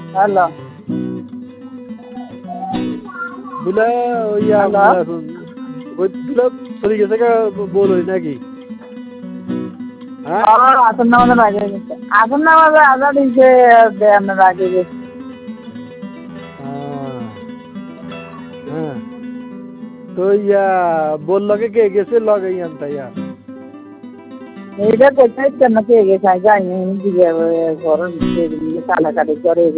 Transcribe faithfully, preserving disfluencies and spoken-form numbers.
hello বুলা ইয়া ওই বুলা চলে গেছে কা বলোই নাকি হ্যাঁ আসর নামাজের আগে গেছে আসর নামাজে আজাদ দিছে আপনার আগে গেছে হ্যাঁ তো ইয়া বললো কে কে গেছে লগে ইয়ান তাইয়া এইটা কোথায় কেন কে গেছে যাইনি দিকে ঘরের কাটাকাটি করে